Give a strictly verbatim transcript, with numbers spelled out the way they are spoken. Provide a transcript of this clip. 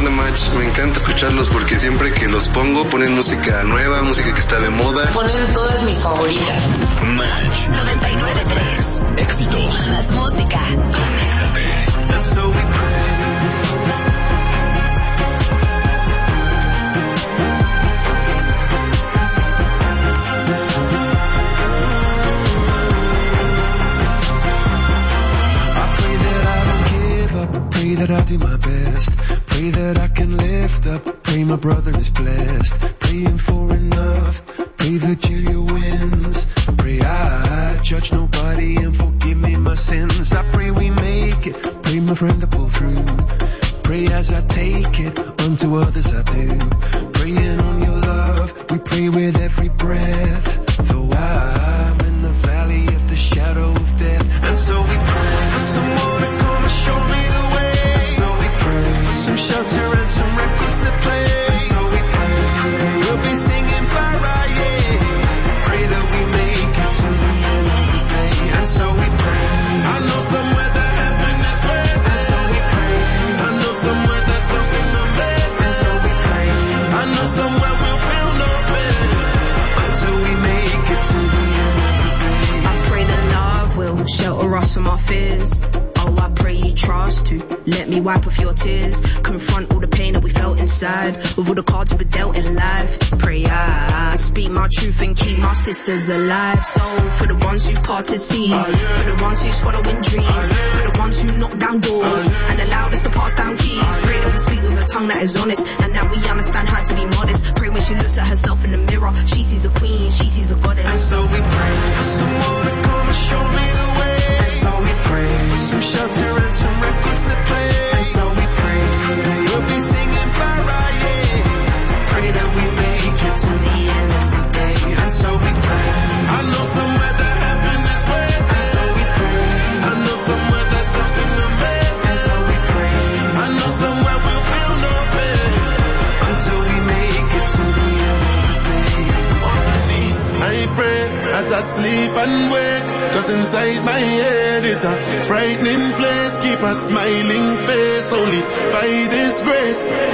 onda, Match? Me encanta escucharlos porque siempre que los pongo ponen música nueva, música que está de moda. Ponen todas mis favoritas. Match noventa y nueve punto tres. Éxitos. Más música. Conéctate. And so we pray. Pray that I do my best. Pray that I can lift up. Pray my brother is blessed. Praying for enough. Pray Virginia wins. Pray I judge nobody and forgive me my sins. I pray we make it. Pray my friend to pull through. Pray as I take it. Unto others I do. Praying on your love. We pray with every breath. Though I'm in the valley of the shadow of death. And so we pray for someone to come and show me the way. So we pray for some shelter and some records to play. So we pray we'll be singing Faraye. Pray that we make it to the end of the day. And so we pray. I know somewhere that heaven is waiting. And so we pray. I know somewhere that something amazing. And so we pray. I know somewhere we'll feel no pain until we make it to the end of the day. I pray that love will shelter us from our fears. Oh, I pray you trust to let me wipe off your tears. Confront all the pain that we felt inside with all the cards we were dealt in life. Pray I speak my truth and keep my sisters alive. So for the ones who parted seas, for the ones who's following dreams, for the ones who knock down doors and allowed us to pass down keys. Pray that we speak with a tongue that is honest and that we understand how to be modest. Pray when she looks at herself in the mirror, she sees a queen, she sees a goddess. And so we pray for someone to come and show me the way. And so we pray for some shelter and some records to play. And so we pray we'll be singing Faraye. Pray that we make it to the end of the day. And so we pray. I know somewhere that heaven is waiting. And so we pray. I know somewhere that something amazing. And so we pray. I know somewhere we'll feel no pain until we make it to the end of the day. On my knees, I pray as I sleep and wake. Cause inside my head is a frightening place. Keep a smiling face only by this grace.